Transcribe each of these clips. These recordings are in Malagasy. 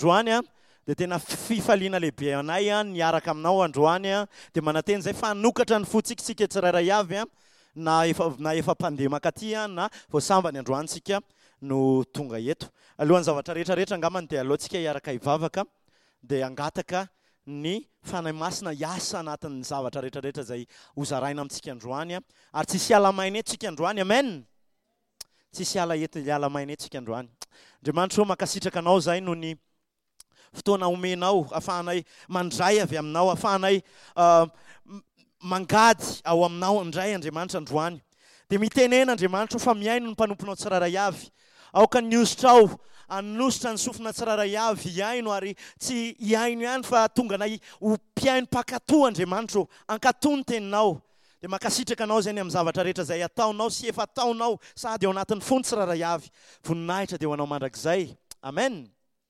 androany a dia tena fifaliana lehibe anay a niaraka aminao androany a dia mananteny zay fa nokatra ny fotsikitsika tsirairay avy a na efa mpandeha makaty a na voasambany androantsika no tonga eto alohan'ny zavatra rehetrarehetra angamany dia alohantsika hiaraka hivavaka dia angataka ny fanahy masina hiasa anatin'ny zavatra rehetrarehetra zay hozaraina amintsika androany a ary tsisy alamaina eto tsika androany amen tsisy alamaina eto tsika androany andriamanitra makasitraka anao zay no ny fotoana omenao afahanay mandray avy aminao afahanay mangady ao aminao indray andriamanitra androany dia mitenena andriamanitra fa miaino ny mpanomponao tsiraray avy aoka niositra ao anositra ny sofina tsiraray avy hiaino ary tsy hiaino ihany fa tonga na ho mpiaino mpakatoa andriamanitra ankatoa ny teninao dia makasitraka anao zay ny amin'ny zavatra rehetra zay ataonao sy efa ataonao sady ao anatin'ny fony tsiraray avy voninahitra dia ho anao mandrakizay amen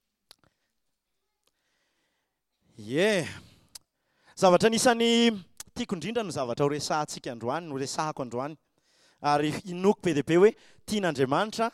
zavatra nisany tiako indrindra no zavatra ho resahantsika androany no resahako androany ary inoko be dia be hoe tian'andriamanitra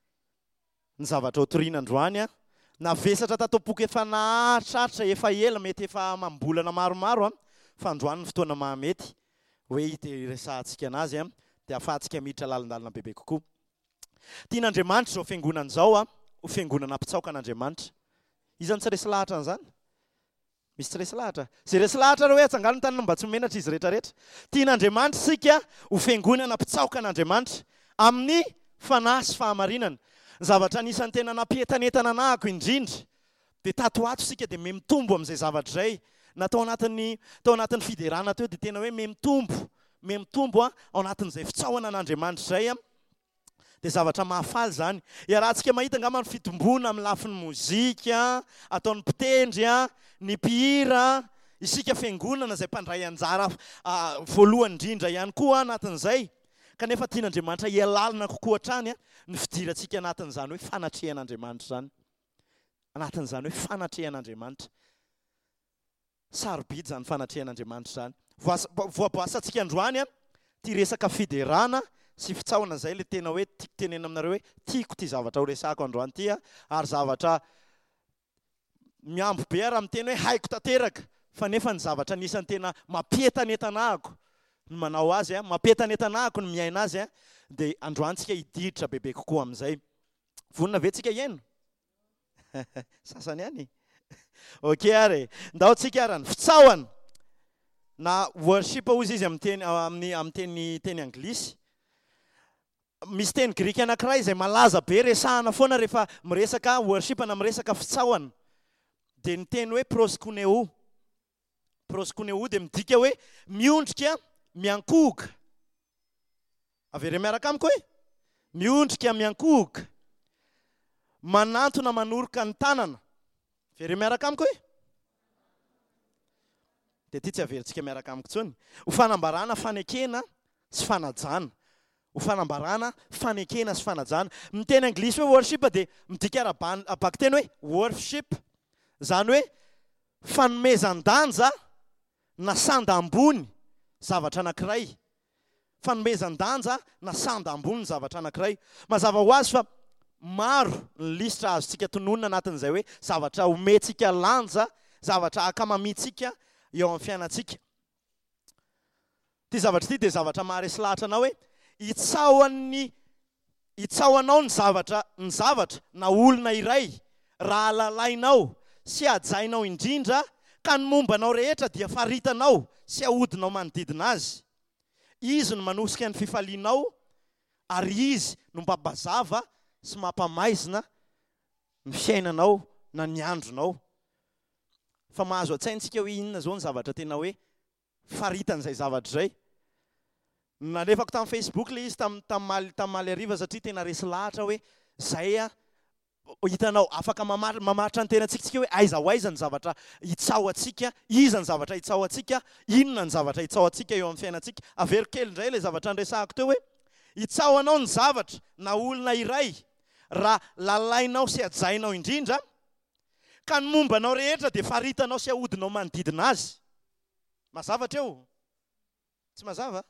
ny zavatra hotoriana androany a navesatra tatopoka efa nahatratra efa ela mety efa mambolana maromaro a fa androany ny fotoana mahamety hoe hita resahantsika anazy a dia ahafahantsika miditra lalandalina bebe kokoa tian'andriamanitra zao fiangonana zao a ho fiangonana mpitsaoka an'andriamanitra izany tsy resy lahatra an'izany misy tsy resy lahatra zay resy lahatra reo hoe atsangalony tanina mba tsy menatra izy rehetrarehetra tian'andriamanitra sika ho fiangonana mpitsaoka an'andriamanitra amin'ny fanahy sy fahamarinana ny zavatra anisan'ny tena nampientanentana anahako indrindra dia tatoato sika dia me mitombo amin'izay zavatra zay na tao anatin'ny fiderana teo dia tena hoe me mitombo a ao anatin'izay fitsaoana an'andriamanitra zay a dia zavatra mahafaly zany iarahantsika mahita angamba ny fitombona amin'ny lafin'ny mozika ataon'ny mpitendry a ny mpihira isika fiangonana zay mpandray anjara voalohany indrindra ihany koa anatin'izay kanefa tian'andriamanitra hialalina kokoa hatrany a ny fidirantsika anatin'izany hoe fanatrehan'andriamanitra zany anatin'izany hoe fanatrehan'andriamanitra sarobidy zany fanatrehan'andriamanitra zany voaboasantsika androany a ty resaka fiderana sy fitsaoana zay le tena hoe tiako tenena aminareo hoe tiako ty zavatra ho resahako androany ty a ary zavatra miambo be raha miteny hoe haiko tanteraka fa nefa ny zavatra nisan'ny tena mampientanentanahako ny manao azy a mampientanentanahako ny miaina azy a dia androantsika hididitra bebe kokoa amin'izay vonina ve tsika hiaino sasany ihany ok ary ndao tsika ary ny fitsaoana na worship ozy izy amin'ny teny anglisy misy teny grika anankiray izay malaza be resahana foana rehefa miresaka worship na miresaka fitsaoana dia ny teny hoe proskuneo dia midika hoe miondrika miankohoka avere miaraka amiko hoe miondrika miankohoka manantona manoroka ny tanana avere miaraka amiko hoe dia ty tsy averintsika miaraka amiko tsony ho fanambarana fanekena sy fanajana ho fanambarana fanekena sy fanajana ny teny anglisy hoe worship dia midika abaka teny hoe worship zany hoe fanomezan-danja na sanda ambony zavatra anankiray fanomezan-danja na sanda ambony ny zavatra anankiray mazava ho azy fa maro ny lisitra azontsika tononina anatin'izay hoe zavatra omentsika lanja zavatra akamamitsika eo amin'ny fiainantsika ty zavatra ty dia zavatra maharesy lahatra anao hoe hitsaoanao ny zavatra na olona iray raha lalainao sy ajainao indrindra ka ny mombanao rehetra dia faritanao sy ahodinao manodidina azy izy no manosika ny fifalianao ary izy no mpabazava sy mampamaizina ny fiainanao na ny andronao fa mahazo a-tsaintsika hoe inona zao ny zavatra tena hoe faritan'izay zavatra zay nalefako tamin'ny Facebook le izy tamin'ny ariva satria tena resy lahatra hoe zay a hitanao afaka mamaritra ny tenantsika hoe aiza ho aiza ny zavatra hitsao atsika iza ny zavatra hitsao atsika inona ny zavatra hitsao atsika eo amin'ny fiainantsika averikely indray le zavatra andresahako teo hoe hitsao anao ny zavatra na olona iray raha lalainao sy ajainao indrindra ka ny mombanao rehetra dia faritanao sy ahodinao manodidina azy mazavatra eo tsy mazava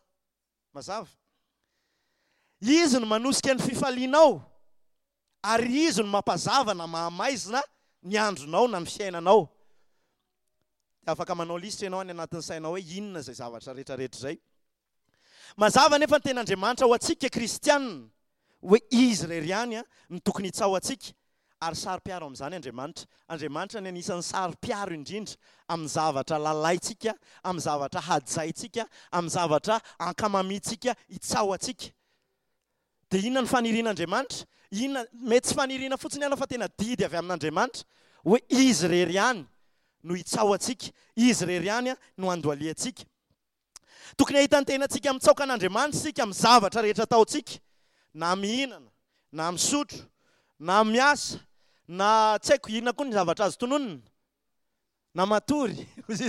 izy no manosika ny fifalianao ary izy no mampazava na mahamaizina ny andronao na ny fiainanao. Afaka manao listra ianao any anatin'ny sainao hoe inona zay zavatra rehetrarehetra zay. Mazava nefa ny ten'Andriamanitra ho antsika kristianina hoe izy rery ihany ny tokony hitsaho antsika ary sary-piaro amin'izany Andriamanitra. Andriamanitra ny anisan'ny sary-piaro indrindra amin'ny zavatra lalaitsika, amin'ny zavatra hajaitsika, amin'ny zavatra ankamamitsika hitsaho antsika. Dia inona ny fanirian'Andriamanitra? Inona mety tsy faniriana fotsiny ihany fa tena didy avy amin'Andriamanitra hoe izy rery ihany no hitsaho antsika, izy rery ihany no andoaliantsika. Tokony ahitany tenantsika mitsaoka an'Andriamanitra sika amin'ny zavatra rehetra ataontsika, na mihinana, na misotro, na miasa, na tsy haiko inona koa ny zavatra azo tononona, na matory.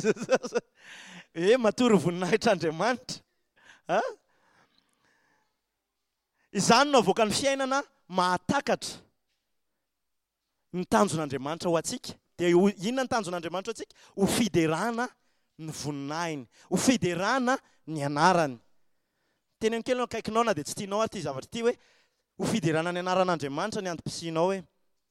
Matory voninahitr'Andriamanitra. Izany no avoaka ny fiainana mahatakatra ny tanjon'Andriamanitra ho antsika. Dia inona ny tanjon'Andriamanitra ho antsika? Ho fiderana ny voninahiny, ho fiderana ny anarany. Teny ny kely akaikinao na dia tsy tianao ty zavatra ty hoe ho fiderana ny anaran'Andriamanitra ny antom-pisianao hoe.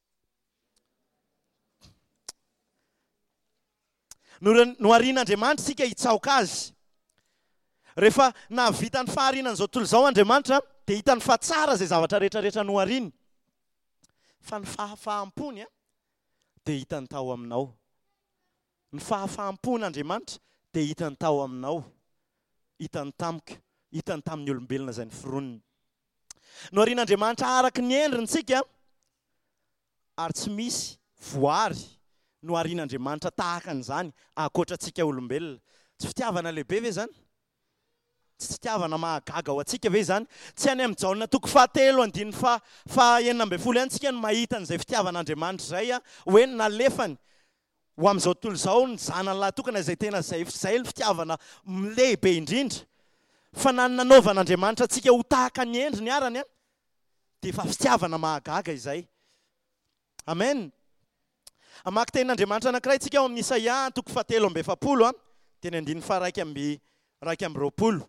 No harian'Andriamanitra sika hitsaoka azy. Rehefa nahavita ny faharianan'izao tontolo izao Andriamanitra, dia hitany fa tsara izay zavatra rehetrarehetra no hariany. Fa ny fahafahampony dia hitany tao aminao. Ny fahafahampon'Andriamanitra dia hitany tao aminao. Hitany tamiko, hitany tamin'ny olombelona izay noforoniny. No harian'Andriamanitra araka ny endrintsika ary tsy misy voary no harian'Andriamanitra tahaka an'izany ankoatra antsika olombelona. Tsy fitiavana lehibe ve zany? Tsy fitiavana mahagaga ho antsika ve zany? Tsy any amin'ny Jaona toko 7:9 ihany no mahita an'izay fitiavan'Andriamanitra izay hoe nalefany ho amin'izao tontolo izao ny zanany lahy tokana izay tena zay ny fitiavana lehibe indrindra. Fa nanaovan'Andriamanitra antsika ho tahaka ny endriny arany dia efa fitiavana mahagaga izay. Amen. Amaky tenin'Andriamanitra anankiray tsika ao amin'ny Isaia toko 7:7 teny 2:1-2.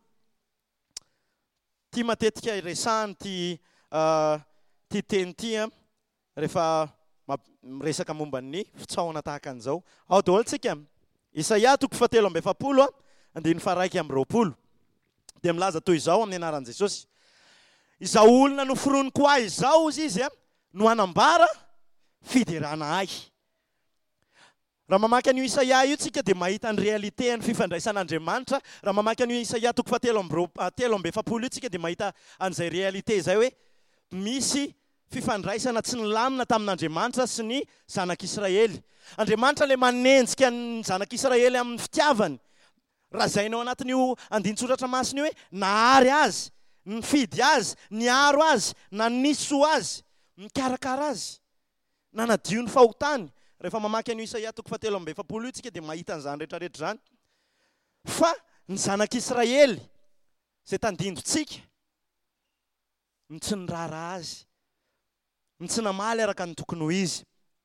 Ty matetika iresahany ty teny ty rehefa miresaka momba ny fitsaoana tahaka an'izao. Ao daholo tsika. Isaia toko 7:2-2. Dia milaza toy izao amin'ny anaran'i Jesosy. Izao olona noforoniko ahy izao izy no hanambara fiderana ahy. Raha mamaky an'io Isaia io tsika dia mahita ny realite ny fifandraisan'Andriamanitra. Raha mamaky an'io Isaia toko 7:7 io tsika dia mahita an'izay realite izay hoe misy fifandraisana tsy nilamina tamin'Andriamanitra sy ny zanak'Israely. Andriamanitra ilay manenjika ny zanak'Israely amin'ny fitiavany. Raha zainao anatin'io andin-tsoratra masina hoe nahary azy, nifidy azy, niaro azy, nanisoa azy, mikarakara azy, nanadio ny fahotany. Rehefa mamaky an'io Isaia toko 7:7 io tsika dia mahita an'izany rehetrarehetra izany. Fa ny zanak'Israely izay tandindontsika ny tsy nirara azy, ny tsy namaly araka ny tokony ho izy.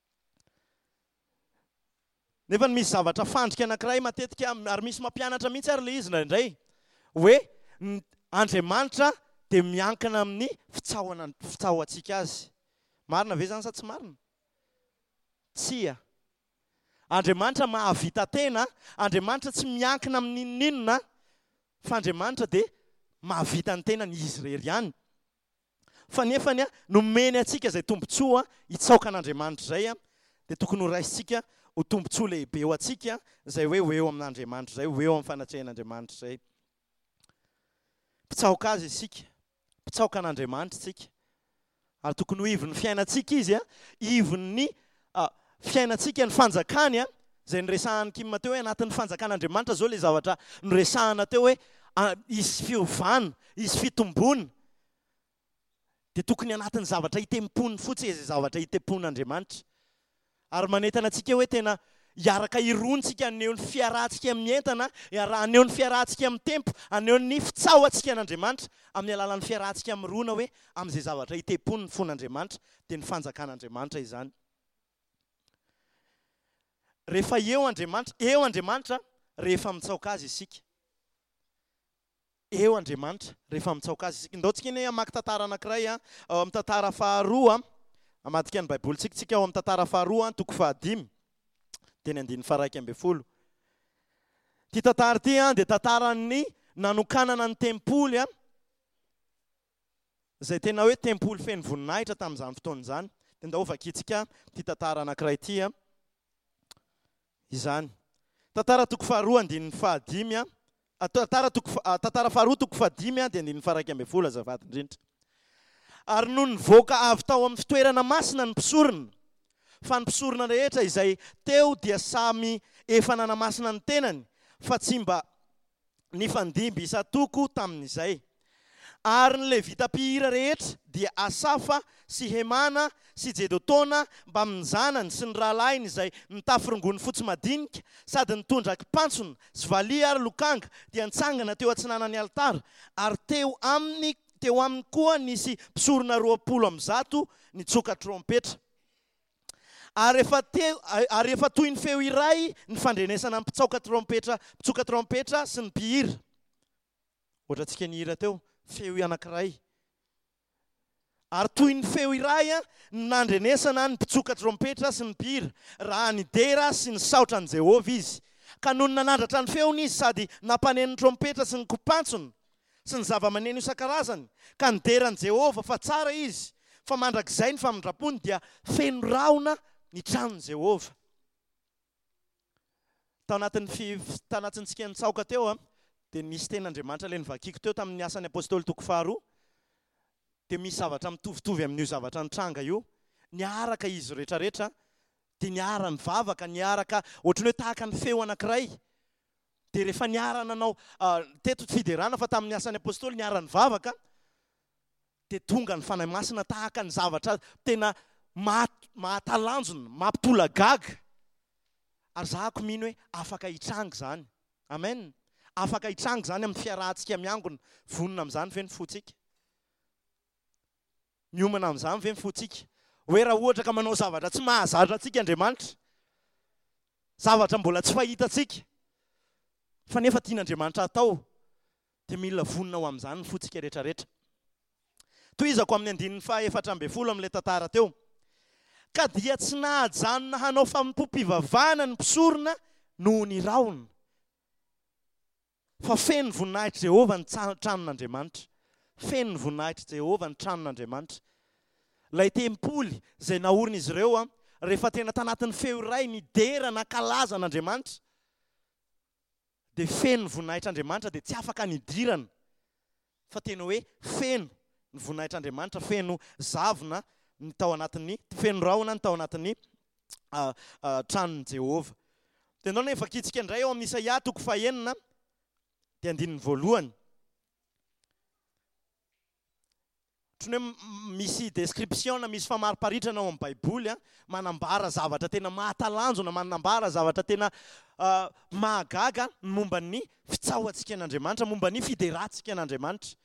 Nefa misy zavatra fandrika anankiray matetika ary misy mampianatra mihitsy ary ilay izy indraindray hoe Andriamanitra dia miankina amin'ny fitsahoantsika azy. Marina ve zany sa tsy marina? Tsia. Andriamanitra mahavita tena, Andriamanitra tsy miankina amin'ny ninona, fa Andriamanitra dia mahavita ny tena ny izy rery ihany. Fa nefany nomeny antsika izay tombontsoa hitsaoka an'Andriamanitra izay dia tokony ho raisitsika ho tombontsoa lehibe ho antsika izay hoe ho eo amin'Andriamanitra izay, ho eo amin'ny fanatrehan'Andriamanitra izay. Mpitsaoka azy isika, mpitsaoka an'Andriamanitra isika. Ary tokony ho ivon'ny fiainantsika izy, ivon'ny fiainantsika ny fanjakany izay niresahany Kim teo hoe anatin'ny fanjakan'Andriamanitra zao ilay zavatra niresahana teo hoe isy fiovana, isy fitombona. Dia tokony anatin'ny zavatra hitempony fotsiny izay zavatra hitempon'Andriamanitra. Ary manentana antsika hoe tena hiaraka irontsika aneho ny fiarahantsika amin'ny entana, aneho ny fiarahantsika amin'ny tempo, aneho ny fitsahoantsika an'Andriamanitra amin'ny alalan'ny fiarahantsika amin'ny rona hoe amin'izay zavatra hitempony ny fon'Andriamanitra dia ny fanjakan'Andriamanitra izany. Rehefa eo Andriamanitra rehefa mitsaoka azy isika. Eo Andriamanitra rehefa mitsaoka azy isika. Ndao tsika ny hamaky tantara anankiray amin'ny tantara faharoa amadika ny baiboly tsika ao amin'ny tantara faharoa toko fahadimy teny andiny faraiky amby folo. Ty tantara ty dia tantaran'ny nanokanana ny tempoly zay tena hoe tempoly feno voninahitra tamin'izany fotoana izany. Dia ndao vakitsika ty tantara anankiray ty izany. Tantara toko faharoa andiny fahadimy tantara faharoa toko fahadimy dia andiny faraiky amby folo azafady indrindra. Ary no nivoaka avy tao amin'ny fitoerana masina ny mpisorona, fa ny mpisorona rehetra izay teo dia samy efa nanamasina ny tenany, fa tsy mba nifandimby isa-toko tamin'izay. Ary ny levita-pihira rehetra dia Asafa sy Hemana sy Jedotona mba minjanany sy ny rahalainy izay nitafirongony fotsy madinika sady nitondra kipantsona sy valia ary lokanga dia nitsangana teo atsinanan'ny altara. Ary teo aminy koa nisy mpisorona 20 nitsoka trompetra. Ary efa toy ny feo iray ny fandrenesana ny mpitsoka trompetra sy ny mpihira. Ohatratsika ny hira teo, feo anankiray. Ary toy ny feo iray ny nandrenesana ny mpitsoka trompetra sy ny mpihira, raha ny dera sy ny saotra ny Jehova izy. Ka noho nanandratra ny feony izy sady nampaneny ny trompetra sy ny kopantsona sy ny zava-maneno isan-karazany, ka ny deran'i Jehova fa tsara izy, fa mandrakizay ny famindrapony dia feno raona ny tranon'i Jehova. Tao anatintsika nitsaoka teo dia nisy ten'Andriamanitra ilay nivakiko teo tamin'ny asan'ny apôstôly toko faharoa, dia misy zavatra mitovitovy amin'io zavatra nitranga io, niaraka izy rehetrarehetra, dia niara ny vavaka, niaraka ohatrany hoe tahaka ny feo anankiray. Dia rehefa niara nanao teto fiderana fa tamin'ny asan'ny apôstôly niara ny vavaka, dia tonga ny fanahy masina tahaka ny zavatra tena mahatalanjona, mampitolagaga. Ary zahako mino hoe afaka hitranga zany. Amen. Afaka hitranga zany amin'ny fiarahantsika miangona, vonona amin'izany ve ny fotsika? Miomana amin'izany ve ny fotsika? Hoe raha ohatra ka manao zavatra tsy mahazatra antsika Andriamanitra, zavatra mbola tsy fahitantsika, fa nefa tian'Andriamanitra atao, dia mila vonona ao amin'izany ny fotsika rehetrarehetra. Toizako amin'ny andininy faha-efatra amby folo amin'ilay tantara teo. Ka dia tsy nahajanona hanao fampom-pivavahana ny mpisorona noho ny raona, fa feno voninahitra Jehova ny tranon'Andriamanitra. Feno voninahitra Jehova ny tranon'Andriamanitra. Ilay tempoly izay naorina izy ireo rehefa tena tanatin'ny feo iray ny dera nankalaza an'Andriamanitra, dia feno voninahitran'Andriamanitra dia tsy afaka nidirana, fa tena hoe feno ny voninahitran'Andriamanitra, feno zavona ny tao anatin'ny, feno raona ny tao anatin'ny tranon'i Jehova. Dia ndao nefa kitsika indray eo amin'ny Isaia toko faha-enina dia andininy voalohany. Ohatrany hoe misy description, misy famariparitana ao amin'ny baiboly manambara zavatra tena mahatalanjona, manambara zavatra tena mahagaga momba ny fitsahoantsika an'Andriamanitra, momba ny fiderantsika an'Andriamanitra.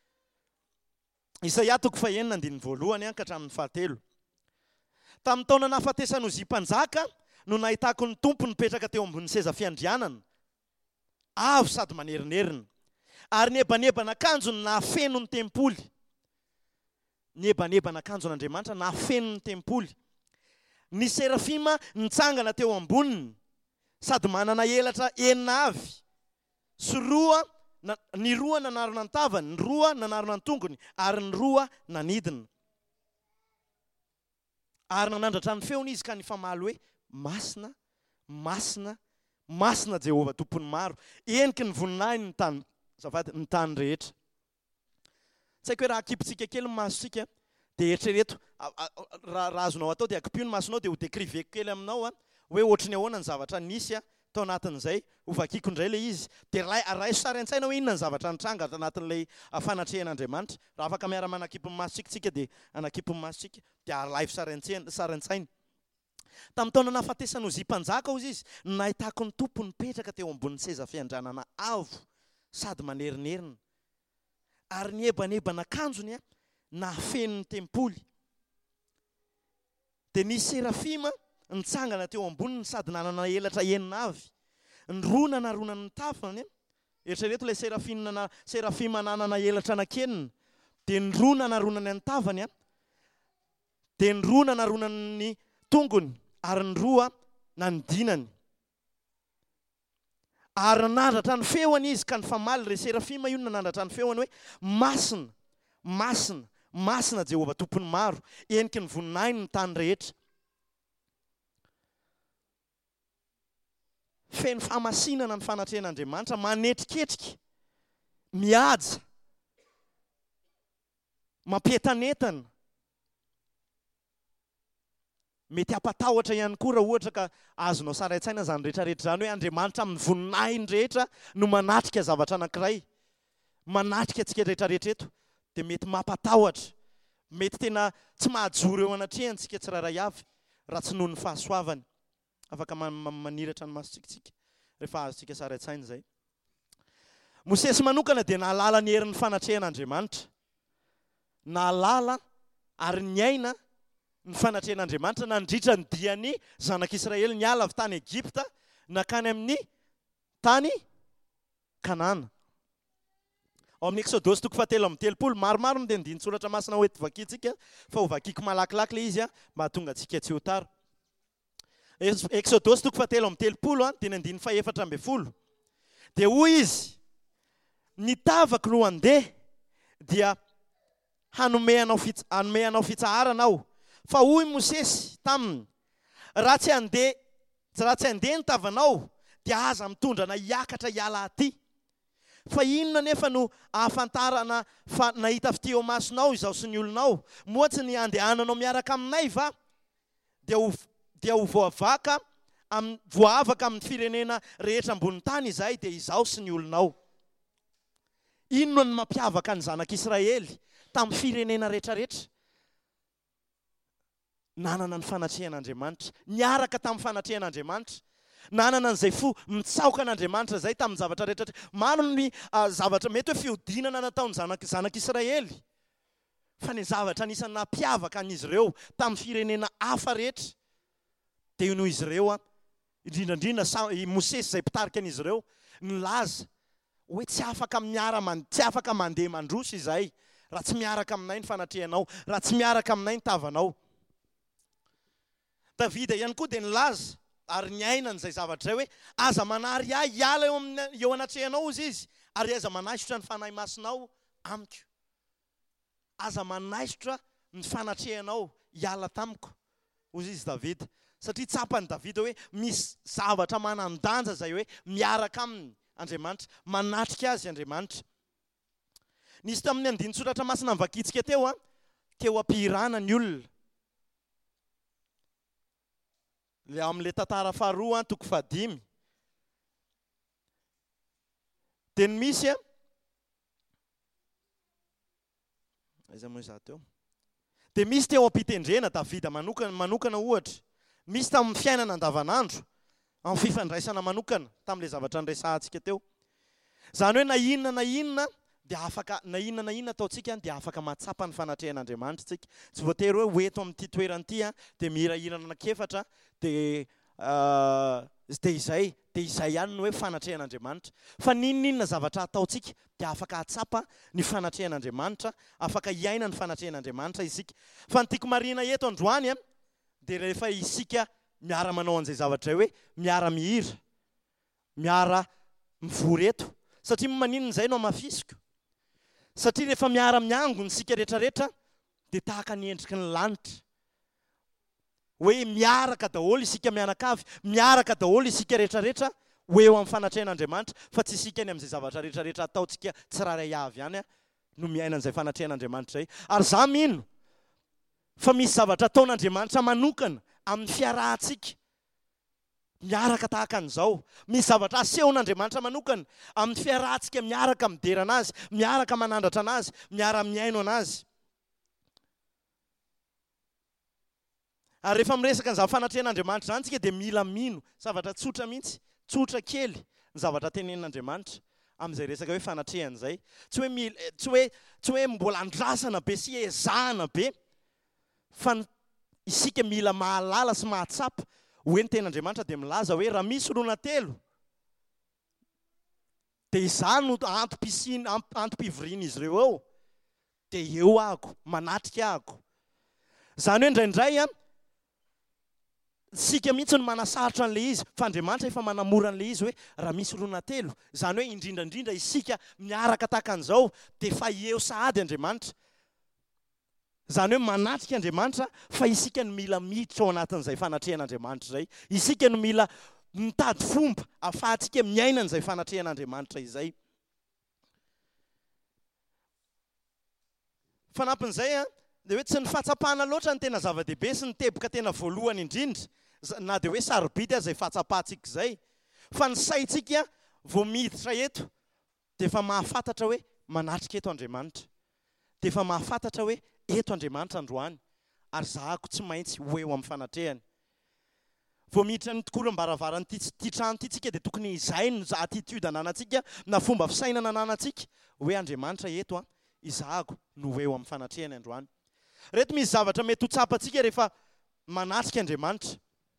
Isaia toko faha-enina andininy voalohany ka hatramin'ny fahatelo. Tamin'ny taona nahafatesany Ozia mpanjaka no nahitako ny tompo nipetraka teo ambony seza fiandrianana, avo sady manerinerina, ary nebanebana-kanjony nahafeno ny tempoly. Nebanebana-kanjo an'Andriamanitra nahafeno ny tempoly. Ny serafima nitsangana teo amboniny, sady manana elatra 9 avy, sy ny roa nanarona ny tavany, ny roa nanarona ny tongony, ary ny roa nanidina. Ary nanandratra ny feony izy ka nifamaly hoe masina, masina, masina Jehova tompony maro, eniky ny voninahiny ny tany rehetra. Tsy haiko hoe raha akipitsika kely ny masosika dia eritrereto, raha azonao atao dia akipio ny masonao dia ho décriveko kely aminao hoe ohatrany ahoana ny zavatra nisy tao anatin'izay, ho vakiko indray ilay izy. Dia raiso sary an-tsaina hoe inona ny zavatra nitranga anatin'ilay fanatrehan'Andriamanitra. Raha afaka miara-manakipy ny masosika dia anakipy ny masosika dia aralaifo sary an-tsaina. Tamin'ny taona nahafatesany Ozia mpanjaka hozy izy, nahitako ny tompo nipetraka teo ambony seza fiandrianana avo sady manerinerina, ary ny ebanebana-kanjony nahafeno ny tempoly. Dia ny serafima nitsangana teo amboniny sady nanana elatra 9 avy, ny roa nanarona ny tafany. Eritrereto ilay serafima nanana elatra anakenina, dia ny roa nanarona ny tavany dia ny roa nanarona ny tongony ary ny roa na ny dinany. Ary nanandratra ny feoany izy ka ny famaly re serafima io nanandratra ny feoany hoe masina, masina, masina Jehovah tompony maro, eniky ny voninahiny ny tany rehetra. Feno famasinana ny fanatrehan'Andriamanitra, manetriketrika, mihaja, mampientanetana. Mety hampatahotra ihany koa raha ohatra ka azonao sara an-tsaina zany rehetrarehetra zany hoe Andriamanitra amin'ny voninahiny rehetra no manatrika zavatra anankiray, manatrika antsika rehetrarehetra eto, dia mety mampatahotra, mety tena tsy mahajoro eo anatrehantsika tsirairay avy raha tsy noho ny fahasoavany. Afaka maniratra ny masontsika rehefa azontsika sara an-tsaina izay. Mosesy manokana dia nahalala ny herin'ny fanatrehan'Andriamanitra, nahalala ary niaina ny fanatrehan'Andriamanitra, nandritra ny diany zanak'Israely niala avy tany Egipta nakany amin'ny tany Kanana. Ao amin'ny Exodosy 7:13, maromaro no dia andinin-tsoratra masina ho ety vakiantsika, fa ho vakiako malakilaky le izy mba hahatonga antsika tsy ho tara. Exodosy 7:13 dia ny 14. Dia hoy izy, nitavaka no handeha dia hanome anao fitsaharana aho. Fa hoy Mosesy taminy, raha tsy handeha ny tavanao dia aza mitondra hiakatra hiala aty. Fa inona nefa no ahafantarana fa nahita fity eo masonao izaho sy ny olonao, moatsy ny andehananao miaraka aminay va? Dia ho voavaka amin'ny firenena rehetra ambony tany izahay, dia izaho sy ny olonao. Inona no mampiavaka ny zanak'Israely tamin'ny firenena rehetrarehetra? Nanana ny fanatrehan'Andriamanitra, niaraka tamin'ny fanatrehan'Andriamanitra, nanana an'izay fo mitsaoka an'Andriamanitra izay tamin'ny zavatra rehetrarehetra. Maro ny zavatra mety hoe fiodinana nataon'ny zanak'Israely, fa ny zavatra anisan'ny nampiavaka an'izy ireo tamin'ny firenena hafa rehetra dia io noho izy ireo, indrindrandrindra Mosesy izay mpitarika an'izy ireo, nilaza hoe tsy afaka mandeha mandroso izahay raha tsy miaraka aminay ny fanatrehanao, raha tsy miaraka aminay ny tavanao. Davida ihany koa dia nilaza ary niaina n'izay zavatra hoe aza manary ahy hiala eo anatrehanao izy, ary aza manaisotra ny fanahy masinao amiko. Aza manaisotra ny fanatrehanao hiala tamiko, hozy izy Davida. Satria tsapany Davida hoe misy zavatra manan-danja zay hoe miaraka aminy Andriamanitra, manatrika azy Andriamanitra. Nisy tamin'ny andinin-tsoratra masina mivakitsika teo ampirana ny olona. Le amin'ilay tantara faharoa 5. Dia ny misy dia misy teo ampitendrena Davida manokana ohatra. Misy tamin'ny fiainana andavanandro, amin'ny fifandraisana manokana tamin'ilay zavatra nresahantsika teo. Zany hoe na inona dia afaka, na inona ataontsika dia afaka matsapa ny fanatrehan'Andriamanitra tsika. Tsy voatery hoe eto amin'ity toerana ity dia mihirahirana anankiefatra dia izay ihany no hoe fanatrehan'Andriamanitra. Fa ninona zavatra ataontsika dia afaka hatsapa ny fanatrehan'Andriamanitra, afaka hiaina ny fanatrehan'Andriamanitra isika. Fa ny tiako marina eto androany dia rehefa isika miara manao an'izay zavatra hoe miara mihira, miara mivory eto. Satria maninona izay no amafisiko? Satria rehefa miara miango ny sika rehetrarehetra dia tahaka ny endriky ny lanitra. Hoe miaraka daholo isika mianakavy, miaraka daholo isika rehetrarehetra ho eo amin'ny fanatrehan'Andriamanitra, fa tsy isika ny amin'izay zavatra rehetrarehetra ataontsika tsiraray avy ihany no miaina an'izay fanatrehan'Andriamanitra izay. Ary za mino fa misy zavatra ataon'Andriamanitra manokana amin'ny fiarahantsika miaraka tahaka an'izao. Misy zavatra asehon'Andriamanitra manokana amin'ny fiarahantsika miaraka midera anazy, miaraka manandratra anazy, miara miaino anazy. Ary rehefa miresaka ny fanatrehan'Andriamanitra izany tsika dia mila mino zavatra tsotra mihitsy, tsotra kely ny zavatra tenen'Andriamanitra amin'izay resaka hoe fanatrehana izay. Tsy hoe mbola andrasana be sy ezahana be, fa isika mila mahalala sy mahatsapa. Hoe ny ten'Andriamanitra dia milaza hoe raha misy olona telo dia izany no antom-pivorian'izy ireo eo, dia eo ahako, manatrika ahako. Zany hoe indraindray sika mihitsy ny manasaritra an'le izy fa Andriamanitra efa manamora an'le izy hoe raha misy rona telo zany hoe indrindrandrindra isika miaraka tahaka an'izao dia fa eo sahady Andriamanitra. Zany hoe manatrika Andriamanitra fa isika no mila miditra ao anatin'izay fanatrehan'Andriamanitra izay. Isika no mila mitady fomba ahafahantsika miaina an'izay fanatrehan'Andriamanitra izay. Fanampin'izay dia hoe tsy ny fahatsapahana loatra ny tena zava-dehibe sy ny teboka tena voalohany indrindra na dia hoe sarobidy aza izay fahatsapahantsika izay, fa ny saintsika vao miditra eto dia efa mahafantatra hoe manatrika eto Andriamanitra, dia efa mahafantatra hoe eto Andriamanitra androany ary zahako tsy maintsy ho eo amin'ny fanatrehany. Vao miditra ny tokoram-baravarana ty trano ty tsika dia tokony izay no attitude ananantsika na fomba fisainana ananantsika hoe Andriamanitra eto izahako no ho eo amin'ny fanatrehany androany. Reto misy zavatra mety ho tsapantsika rehefa manatrika Andriamanitra.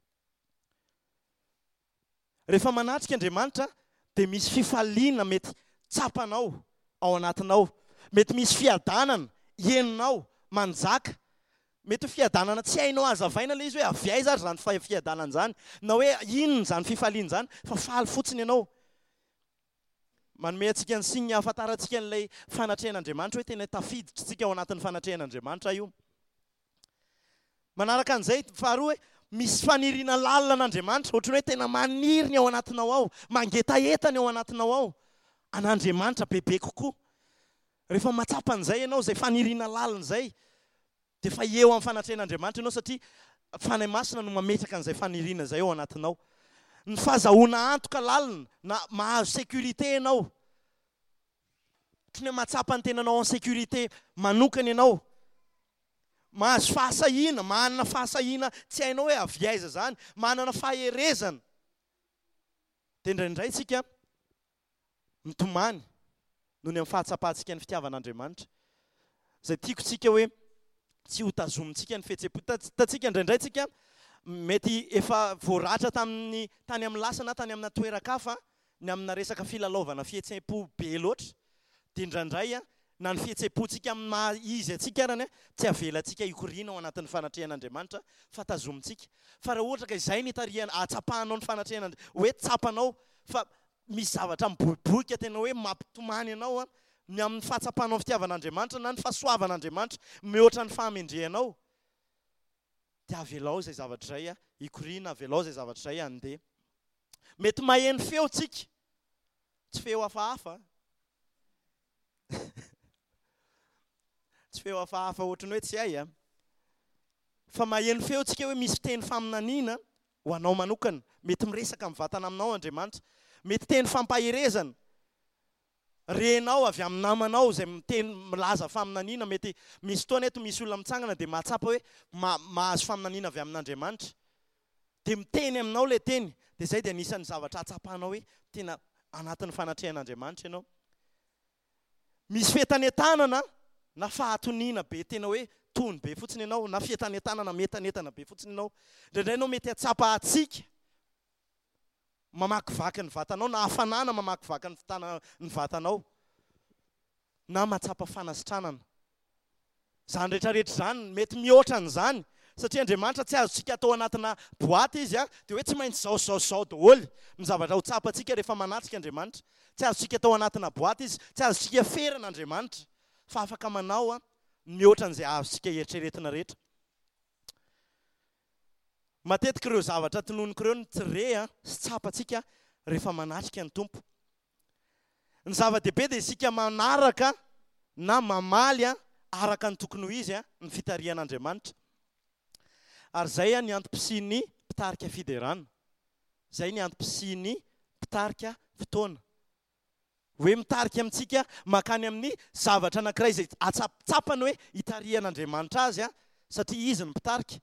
Rehefa manatrika Andriamanitra dia misy fifaliana mety tsapanao ao anatinao. Mety misy fiadanana henonao manjaka. Mety fiadanana tsy hainao hazavaina ilay izy hoe avy aiza ary zany fiadanana izany na hoe inona zany fifaliana izany fa faly fotsiny ianao. Manome antsika ny signe ahafantarantsika an'ilay fanatrehan'Andriamanitra hoe tena tafiditra tsika ao anatin'ny fanatrehan'Andriamanitra io. Manaraka an'izay faharoa hoe misy faniriana lalina an'Andriamanitra ohatrany hoe tena maniriny ao anatinao ao, mangetahetany ao anatinao ao an'Andriamanitra bebe kokoa. Rehefa matsapa an'izay ianao izay faniriana lalina izay dia efa eo amin'ny fanatrehan'Andriamanitra ianao satria fanahy masina no mametraka an'izay faniriana izay ao anatinao. Ny fahazahoana antoka lalina na mahazo sécurité ianao. Ohatrany hoe matsapa ny tenanao en sécurité manokana ianao. Mahazo fahasahiana, manana fahasahiana tsy hainao hoe avy aiza zany, manana faherezana. Dia indraindray tsika mitomany noho ny amin'ny fahatsapahantsika ny fitiavan'Andriamanitra. Izay tiako tsika hoe tsy ho tazomintsika ny fihetseham-po. Hitantsika indraindray tsika mety efa voaratra tany amin'ny lasa na tany amina toeran-kafa ny amina resaka filalaovana fihetseham-po be loatra. Dia indraindray na ny fihetseham-pontsika amin'ny maha izy atsika arany tsy avelantsika hikoriana ao anatin'ny fanatrehan'Andriamanitra fa tazomintsika. Fa raha ohatra ka izay ny tarihana atsapahanao ny fanatrehan'Andriamanitra hoe tsapanao fa misy zavatra miboiboika tena hoe mampitomany ianao ny amin'ny fahatsapahanao ny fitiavan'Andriamanitra na ny fahasoavan'Andriamanitra mihoatra ny fahamendrehanao. Dia avelao izay zavatra izay hikoriana, avelao izay zavatra izay handeha. Mety maheno feo tsika, tsy feo hafahafa. Tsy feo hafahafa ohatrany hoe tsy hay fa maheno feo tsika hoe misy teny faminaniana ho anao manokana. Mety miresaka amin'ny vatana aminao Andriamanitra. Mety teny fampaherezana. Renao avy amin'ny namanao izay miteny milaza faminaniana. Mety misy fotoana eto misy olona mitsangana dia mahatsapa hoe mahazo faminaniana avy amin'Andriamanitra. Dia miteny aminao ilay teny. Dia izay dia anisan'ny zavatra atsapahanao hoe tena anatin'ny fanatrehan'Andriamanitra ianao. Misy fientanentanana na fahatoniana be tena hoe tony be fotsiny ianao na fientanentanana metanetana be fotsiny ianao. Indraindray ianao mety atsapa atsika mamakivaky ny vatanao na hafanana mamakivaky ny vatanao na matsapa fanasitranana. Zany rehetrarehetra zany mety mihoatra an'izany satria Andriamanitra tsy azontsika atao anatina boaty izy dia hoe tsy maintsy zao daholo ny zavatra ho tsapantsika rehefa manatrika Andriamanitra. Tsy azontsika atao anatina boaty izy, tsy azontsika ferana Andriamanitra fa afaka manao mihoatra an'izay azontsika eritreretina rehetra. Matetika ireo zavatra tononiko ireo ny tsire sy tsapantsika rehefa manatrika ny Tompo. Ny zava-dehibe dia isika manaraka na mamaly araka ny tokony ho izy ny fitarihan'Andriamanitra. Ary izay ny antom-pisian'ny mpitarika fiderana. Izay ny antom-pisian'ny mpitarika fotoana. Hoe mitarika amintsika makany amin'ny zavatra anankiray izay atsapitsapany hoe hitarihan'Andriamanitra azy satria izy ny mpitarika.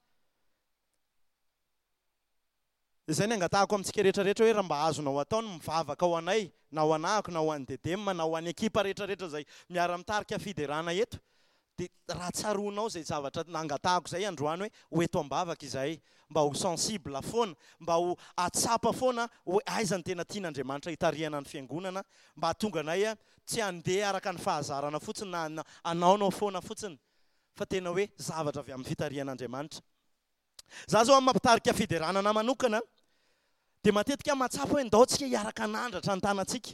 Izay ny angatahako amintsika rehetrarehetra hoe raha mba azonao ataony mivavaka ho anay na ho anahako na ho an'ny dedema na ho an'ny ekipa rehetrarehetra izay miara-mitarika fiderana eto. Dia raha tsaroanao izay zavatra nangatahako izay androany hoe eto am-bavaka izahay mba ho sensible foana, mba ho atsapa foana hoe aiza ny tena tian'Andriamanitra hitarihana ny fiangonana mba hatonga anay tsy handeha araka ny fahazarana fotsiny na anaonao foana fotsiny fa tena hoe zavatra avy amin'ny fitarian'Andriamanitra. Za zao amin'ny mampitarika fideranana manokana dia matetika mahatsapa hoe ndaontsika hiaraka nandratra ny tanantsika.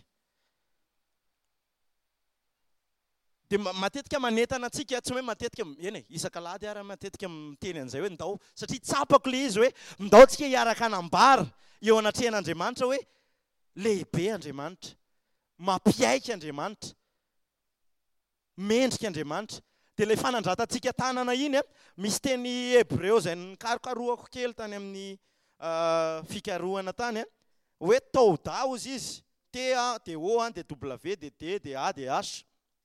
Dia matetika manentana antsika tsy hoe matetika eny isan-kalady ary matetika miteny an'izay hoe ndao satria tsapako le izy hoe ndaontsika hiaraka anambara eo anatrehan'Andriamanitra hoe lehibe Andriamanitra, mampiaika Andriamanitra, mendrika Andriamanitra. Dia ilay fanandratantsika tanana iny misy teny Hebreo izay nikarokaroako kely tany amin'ny fikarohana tany hoe toda ozy izy T A dia O dia W dia D dia A dia H.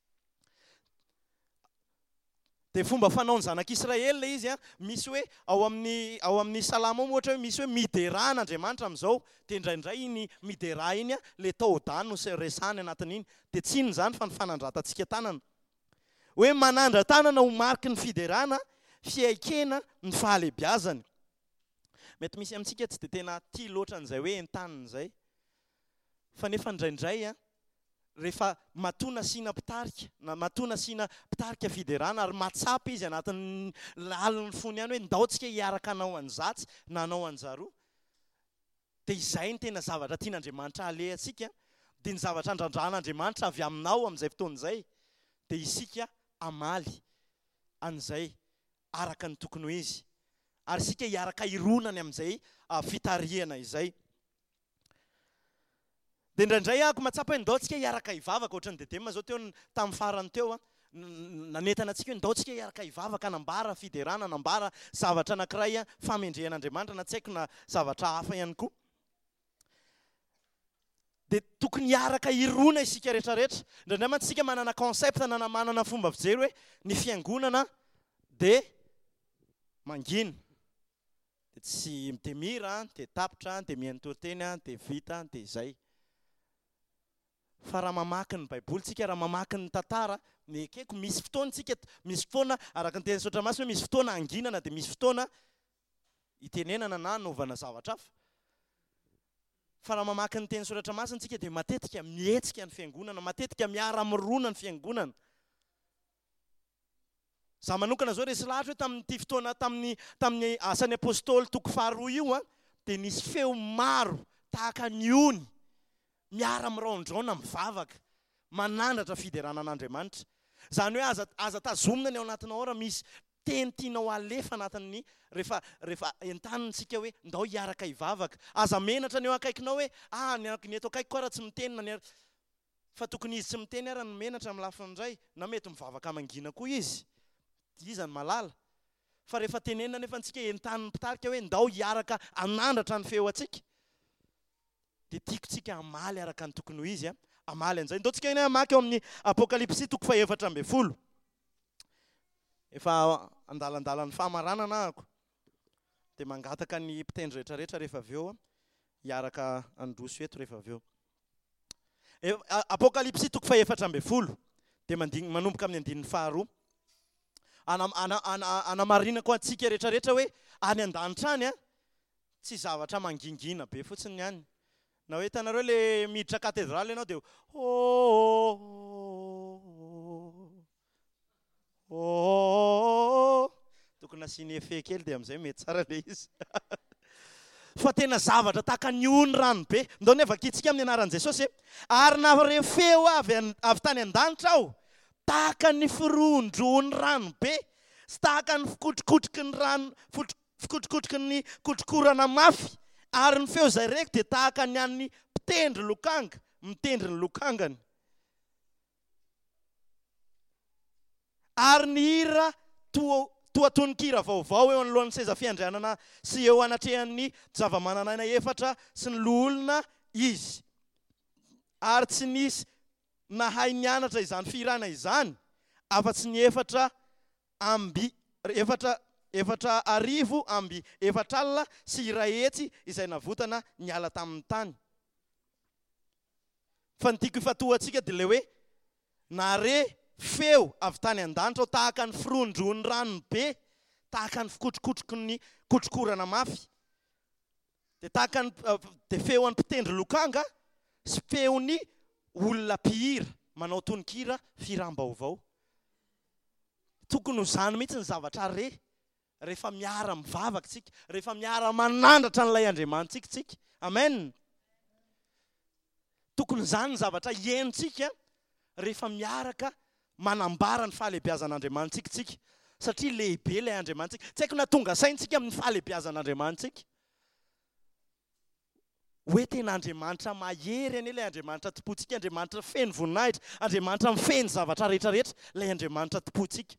Dia fomba fanaon'ny zanak'Israela izy misy hoe ao amin'ny salama ohatra hoe misy hoe mideran'Andriamanitra amin'izao dia indraindray iny midera iny le toda no resany anatin'iny. Dia tsy iny zany fa ny fanandratantsika tanana hoe manandra tanana ho mariky ny fiderana, fiaikena, ny fahalebiazany. Mety misy amintsika tsy dia tena tia loatra an'izay hoe entanina izay. Fa nefa indraindray rehefa matona sina pitarika, na matona sina pitarika fiderana ary matsapa izy anatin'ny laliny fony ihany hoe ndaontsika hiaraka anao an'zatsy na anao an'zaroa. Dia izay ny tena zavatra tian'Andriamanitra alehantsika, dia ny zavatra andrandrahan'Andriamanitra avy aminao amin'izay fotoana izay, dia isika amaly an'izay araka ny tokony ho izy. Ary isika hiaraka ironany amin'izay fitariana izay. Dia indraindray ako matsapa hoe ndaontsika hiaraka hivavaka ohatran'ny Dedema zao teo tamin'ny farany teo nanentana antsika hoe ndaontsika hiaraka hivavaka anambara fiderana, anambara zavatra anankiray famendrehan'Andriamanitra na tsy haiko na zavatra hafa ihany koa. Dia tokony hiaraka irona isika rehetrarehetra. Indraindray mantsika manana concept na manana fomba fijery hoe ny fiangonana dia mangina. Dia tsy dia mira, dia tapitra, dia miantonteny, dia vita, dia izay. Fa raha mamaky ny baibolintsika, raha mamaky ny tantara, ny ekeko misy fotoantsika, misy fotoana araka ny teny Saotra Masina hoe misy fotoana anginana dia misy fotoana itenenana na anaovana zavatra hafa. Fa raha mamaky ny teny Soratra Masintsika dia matetika mihetsika ny fiangonana, matetika miara-mirona ny fiangonana. Za manokana zao resy lahatra hoe tamin'ity fotoana tamin'ny asan'ny apôstôly toko faharoa io dia nisy feo maro tahaka ny ony miara miraondraona mivavaka manandratra fiderana an'Andriamanitra. Zany hoe aza tazomina ny ao anatinao raha misy teny tianao alefa anatin'ny rehefa entanitsika hoe ndao hiaraka hivavaka. Aza menatra ny eo akaikinao hoe ny eto akaiko koa raha tsy miteny fa tokony izy tsy miteny ara ny menatra amin'ny lafiny indray na mety mivavaka mangina koa izy. Izy ny malala. Fa rehefa tenenina nefa antsika entan'ny pitarika hoe ndao hiaraka anandratra ny feo atsika. Dia tiakotsika amaly araka ny tokony ho izy amaly an'izay. Ndaontsika iny hamaky eo amin'ny Apokalipsy toko 4:10. Efa andalandalan'ny fahamaranana ako. Dia mangataka ny mpitendry rehetrarehetra rehefa avy eo hiaraka androso eto rehefa avy eo. Apokalipsy toko 4:10 dia manomboka amin'ny 2. Anamarinako antsika rehetrarehetra hoe any an-danitra any tsy zavatra mangingina be fotsiny ihany. Na hoe hitanareo le miditra katedraly ianao dia tokony nasiany efe kely dia amin'izay mety tsara le izy. Fa tena zavatra tahaka ny ony rano be. Ndao nefa kitsika amin'ny anaran'i Jesosy ary nahavare feo avy tany an-danitra aho tahaka ny firondrony rano be sy tahaka ny fikotrokotroky ny rano, fikotrokotroky ny kotrokorana mafy. Ary ny feo izay raiky dia tahaka ny an'ny mpitendry lokanga, mitendry ny lokangany. Ary ny hira toatonon-kira vaovao eo anoloan'ny seza fiandrianana sy eo anatrehan'ny zava-manan'aina efatra sy ny loholona izy. Ary tsy nisy nahay nianatra izany fihirana izany afa-tsy ny efatra arivo amby efatralina sy iraetsy izay navotana niala tamin'ny tany. Fa ny tiako ifatohantsika dia le hoe nare feo avy tany an-danitra tahaka ny firondrony rano be, tahaka ny fikotrokotroky ny kotrokorana mafy. Dia tahaka dia feon'ny mpitendry lokanga sy feon'ny olona mpihira manao tonon-kira firam-baovao. tokony ho zany mihitsy ny zavatra rehefa miara mivavaka tsika, rehefa miara manandratra n'ilay Andriamanitsika tsika. Amen. Tokony zany ny zavatra henontsika rehefa miaraka manambara ny fahalehibiazan'Andriamanitsika tsika. Satria lehibe ilay Andriamanitsika. Tsy haiko na tonga saintsika amin'ny fahalehibiazan'Andriamanitsika. Hoe tena Andriamanitra mahery anie ilay Andriamanitra tompontsika, Andriamanitra feno voninahitra, Andriamanitra mifeno zavatra rehetrarehetra, ilay Andriamanitra tompontsika.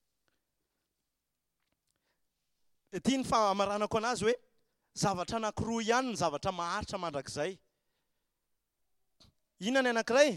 Ity ny fahamaranako anazy hoe zavatra anankiroa ihany ny zavatra maharitra mandrakizay. Inona ny anankiray?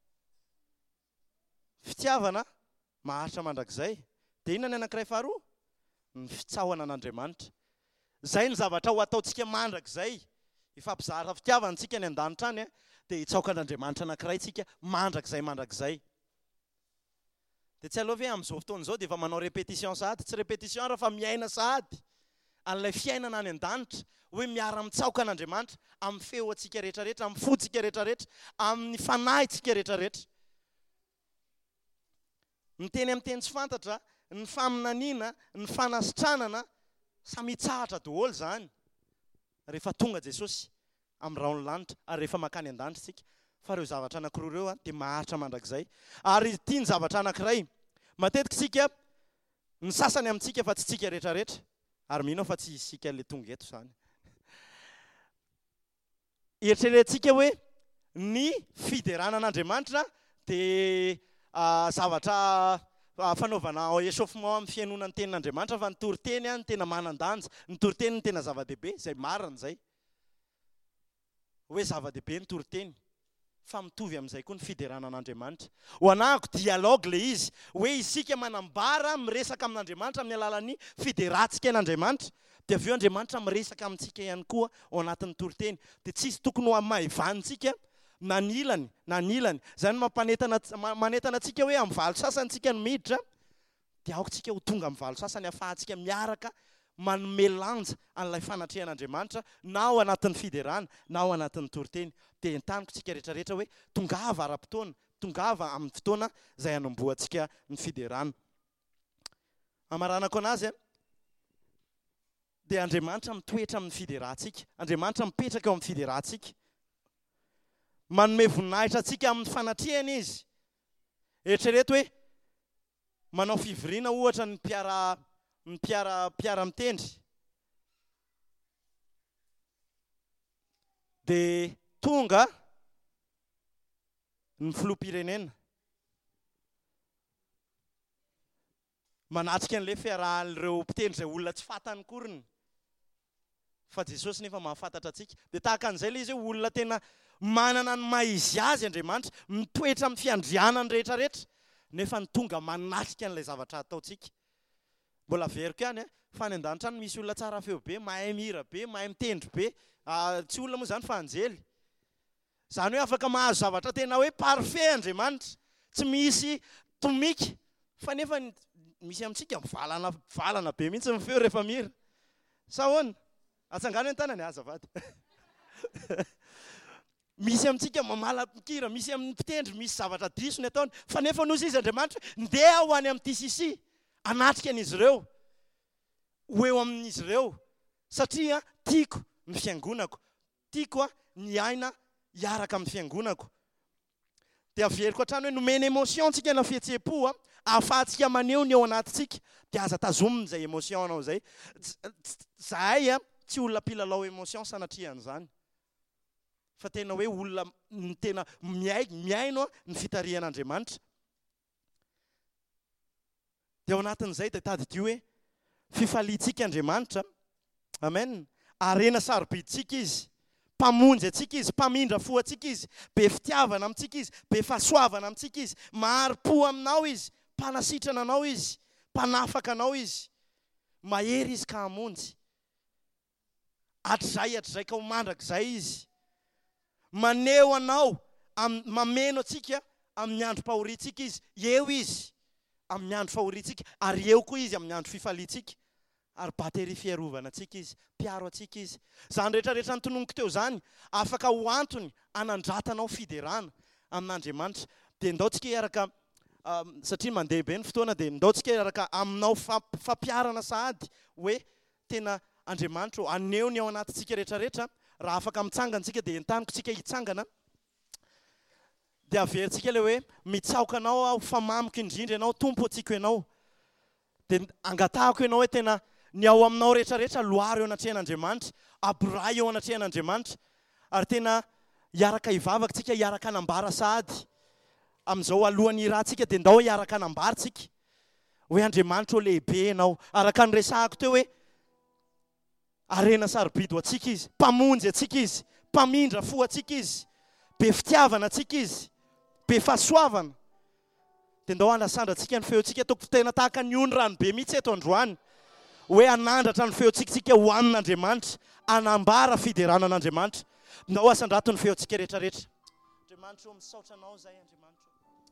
Fitiavana maharitra mandrakizay. Dia inona ny anankiray faharoa? Ny fitsahoana an'Andriamanitra. Zay ny zavatra ho ataontsika mandrakizay. Ifampizara fitiavantsika ny an-danitra any, dia hitsaoka an'Andriamanitra anankiray tsika mandrakizay. Dia tsy aloha ve amin'izao fotoana izao dia efa manao répétition sahady, tsy répétition raha fa miaina sahady an'ilay fiainana any an-danitra, hoe miara mitsaoka an'Andriamanitra amin'ny feontsika rehetrarehetra, amin'ny fontsika rehetrarehetra, amin'ny fanahitsika rehetrarehetra. Miteny amin'ny teny tsy fantatra, ny faminaniana, ny fanasitranana, samy hitsahatra daholo zany. Rehefa tonga Jesosy amin'ny raon'ny lanitra, ary rehefa makany an-danitra tsika. Fa ireo zavatra anankiroa ireo dia maharitra mandrakizay. Ary ity ny zavatra anankiray, matetika tsika, ny sasany amintsika fa tsy tsika rehetrarehetra. Ary mino fa tsy isika ilay tonga eto zany. Eritreretintsika hoe ny fiderana an'Andriamanitra dia zavatra fanaovana échauffement amin'ny fianonan'ny tenin'Andriamanitra, fa ny toriteny ny tena manan-danja, ny toriteny ny tena zava-dehibe, izay marina izay. Hoe zava-dehibe ny toriteny, fa mitovy amin'izay koa ny fiderana an'Andriamanitra. Ho anahako dialogue ilay izy, hoe isika manambara miresaka amin'Andriamanitra amin'ny alalan'ny fideratsika an'Andriamanitra, dia avy eo Andriamanitra miresaka amintsika ihany koa ao anatin'ny toriteny. Dia tsisy tokony ho maivantsika na ny ilany. Zany manentana antsika hoe amin'ny valo sasany tsika no miditra, dia aokontsika ho tonga amin'ny valo sasany ahafahantsika miaraka manome lanja an'ilay fanatrehan'Andriamanitra, na ao anatin'ny fiderana, na ao anatin'ny toriteny. Dia entaniko tsika rehetrarehetra hoe tongava ara-potoana, tongava amin'ny fotoana izay hanombohantsika ny fiderana. Amaranako anazy dia Andriamanitra mitoetra amin'ny fideratsika, Andriamanitra mipetraka eo amin'ny fideratsika. Manome voninahitra atsika amin'ny fanatrehana izy. Eritrereto hoe manao fivoriana ohatra ny mpiara mitendry. Dia tonga ny filoham-pirenena. Manatrika an'ilay fiarahan'ireo mpitendry izay olona tsy fantany koriny. Fa Jesosy nefa mahafantatra atsika. Dia tahaka an'izay ilay izy hoe olona tena manana ny maizy azy Andriamanitra, mitoetra amin'ny fiandrianany rehetrarehetra, nefa ny tonga manatrika an'ilay zavatra ataontsika. Mbola veriko ihany, fa any an-danitra any misy olona tsara feo be, mahay mihira be, mahay mitendry be, tsy olona moa zany fa anjely. Zany hoe afaka mahazo zavatra tena hoe parfait Andriamanitra, tsy misy tomika, fa nefa misy amintsika valana be mihitsy ny feo rehefa mihira. Sa hoana? Atsangano ny tanany azafady. Misy amintsika mamala-pikira, misy amin'ny mpitendry, misy zavatra diso ny ataony, fa nefa nosy izy Andriamanitra ndeha ho any amin'ny TCC, anatrika an'izy ireo, ho eo amin'izy ireo, satria tiako ny fiangonako, tiako ny aina hiaraka amin'ny fiangonako. Dia averiko hatrany hoe nomena émotion tsika na fihetseham-po, ahafahantsika maneho ny ao anatintsika, dia aza tazomina izay émotion anao izay. Zahay tsy olona mpilalao émotion sanatrian'izany. Fa tena hoe olona tena miaino ny fitarihan'Andriamanitra. Dia ao anatin'izay dia tadidio hoe fifaliantsika Andriamanitra. Amen. Arena sarobiditsika izy. Mpamonjy atsika izy, mpamindra fo atsika izy, be fitiavana amintsika izy, be fahasoavana amintsika izy, maharo-po aminao izy, mpanasitrana anao izy, mpanafaka anao izy. Mahery izy ka hamonjy. Hatrizay ka ho mandrakizay izy. Maneho anao, mameno atsika amin'ny andro fahoriantsika izy, eo izy amin'ny andro fahoriantsika, ary eo koa izy amin'ny andro fifaliantsika. Ary batery fiarovana atsika izy, mpiaro atsika izy. Zany rehetrarehetra nytononiko teo zany, afaka ho antony anandratanao fiderana amin'Andriamanitra. Dia ndaontsika hiaraka satria mandeha be ny fotoana dia ndaontsika araka aminao fampiarana sahady hoe tena Andriamanitra aneo ny ao anatintsika rehetrarehetra raha afaka mitsangantsika dia entaniko tsika hitsangana dia averintsika ilay hoe mitsaoka anao aho famamiko indrindra ianao tompo atsika ianao dia angatahako ianao hoe tena ny ao aminao rehetrarehetra loara eo anatrehan'Andriamanitra aboray eo anatrehan'Andriamanitra ary tena hiaraka hivavaka tsika hiaraka hanambara sahady amin'izao alohan'ny rahantsika dia ndao hiaraka hanambaritsika hoe Andriamanitra lehibe ianao araka ny resahako teo hoe arena sarobidy atsika izy mpamonjy atsika izy mpamindra fo atsika izy be fitiavana atsika izy be fahasoavana dia ndao anasandratsika ny feontsika toko tena tahaka ny ony rano be mihitsy eto androany hoe anandratra ny feontsika ho amin'Andriamanitra anambara fideranan'Andriamanitra ndao asandrato ny feontsika rehetrarehetra Andriamanitra misaotra anao zay Andriamanitra